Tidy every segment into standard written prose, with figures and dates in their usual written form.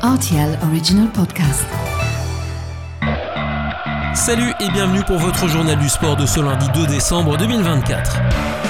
RTL Original Podcast. Salut et bienvenue pour votre journal du sport de ce lundi 2 décembre 2024.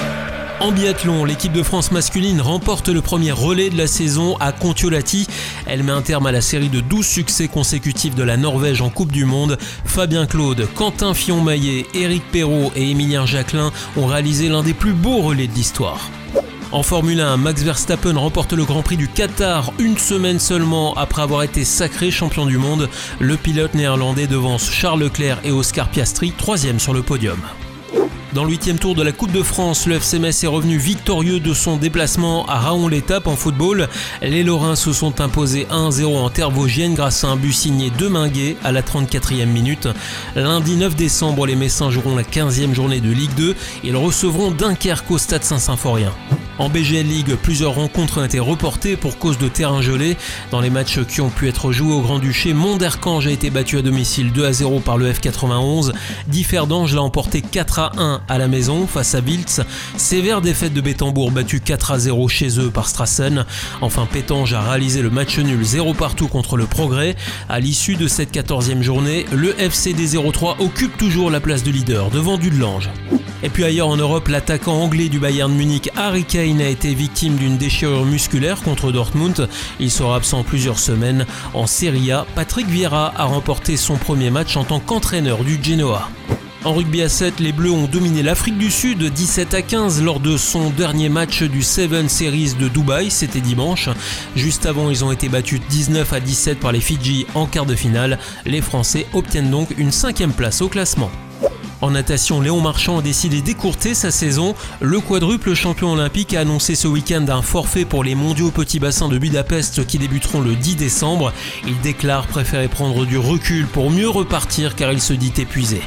En biathlon, l'équipe de France masculine remporte le premier relais de la saison à Kontiolahti. Elle met un terme à la série de 12 succès consécutifs de la Norvège en Coupe du Monde. Fabien Claude, Quentin Fillon-Maillet, Éric Perrault et Émilien Jacquelin ont réalisé l'un des plus beaux relais de l'histoire. En Formule 1, Max Verstappen remporte le Grand Prix du Qatar une semaine seulement après avoir été sacré champion du monde. Le pilote néerlandais devance Charles Leclerc et Oscar Piastri, 3e sur le podium. Dans le 8e tour de la Coupe de France, le FC Metz est revenu victorieux de son déplacement à Raon-l'Étape en football. Les Lorrains se sont imposés 1-0 en terre vosgienne grâce à un but signé de Minguet à la 34e minute. Lundi 9 décembre, les Messins joueront la 15e journée de Ligue 2. Ils recevront Dunkerque au stade Saint-Symphorien. En BGL League, plusieurs rencontres ont été reportées pour cause de terrain gelé. Dans les matchs qui ont pu être joués au Grand-Duché, Monderkange a été battu à domicile 2-0 par le F91. Differdange l'a emporté 4-1 à la maison face à Wiltz. Sévère défaite de Bétambourg battue 4-0 chez eux par Strassen. Enfin, Pétange a réalisé le match nul 0 partout contre le Progrès. À l'issue de cette 14e journée, le FCD 03 occupe toujours la place de leader devant Dudelange. Et puis ailleurs en Europe, l'attaquant anglais du Bayern Munich, Harry Kane, a été victime d'une déchirure musculaire contre Dortmund. Il sera absent plusieurs semaines. En Serie A, Patrick Vieira a remporté son premier match en tant qu'entraîneur du Genoa. En rugby à 7, les Bleus ont dominé l'Afrique du Sud 17-15 lors de son dernier match du Seven Series de Dubaï, c'était dimanche. Juste avant, ils ont été battus 19-17 par les Fidji en quart de finale. Les Français obtiennent donc une 5e place au classement. En natation, Léon Marchand a décidé d'écourter sa saison. Le quadruple champion olympique a annoncé ce week-end un forfait pour les mondiaux petit bassin de Budapest qui débuteront le 10 décembre. Il déclare préférer prendre du recul pour mieux repartir car il se dit épuisé.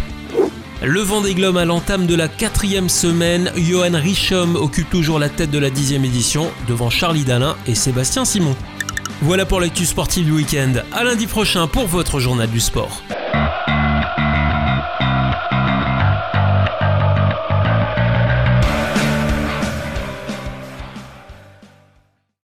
Le Vendée Globe à l'entame de la 4e semaine, Johan Richomme occupe toujours la tête de la 10e édition devant Charlie Dalin et Sébastien Simon. Voilà pour l'actu sportive du week-end. À lundi prochain pour votre journal du sport.